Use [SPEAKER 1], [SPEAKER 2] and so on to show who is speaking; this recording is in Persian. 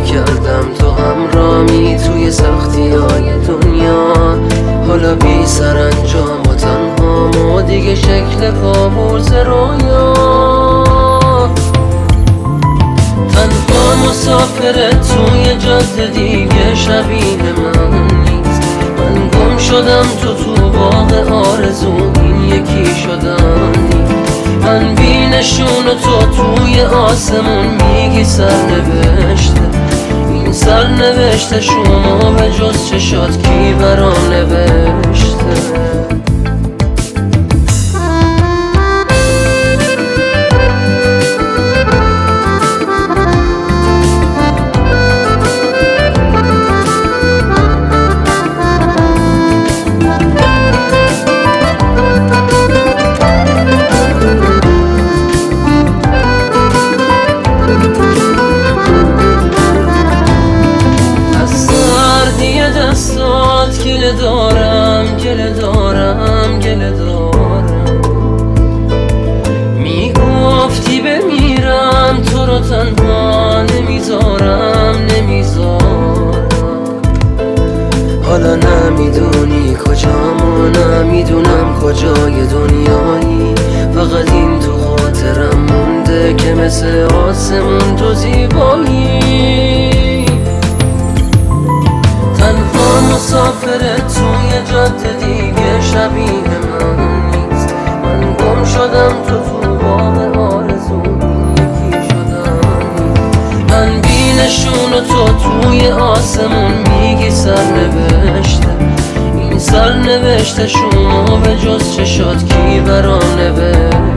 [SPEAKER 1] میکردم تو همرامی توی سختی های دنیا. حالا بی سرانجام و تنها و دیگه شکل کابوس رویا. تنها مسافر توی جاده دیگه شبیه من نیست. من گم شدم تو باغ آرزو، این یکی شدم نیست. من بی نشون و تو توی آسمون میگی سرنوشته. این سرنوشته شما به جز چشات کی برام نوشته؟ گله دارم میگفتی بمیرم، تو رو تنها نمیذارم. حالا نمیدونی کجام و نمیدونم کجای دنیایی. فقط این تو خاطرم مونده که مثل آسمون تو زیبایی. تنها مسافر توی جاده دیگه شبیه من نیست. من گم شدم تو باغ آرزو، یکی شدم. من بی نشون و تو توی آسمون میگی سرنوشته. این سرنوشته شما به جز چشات کی برام نوشته؟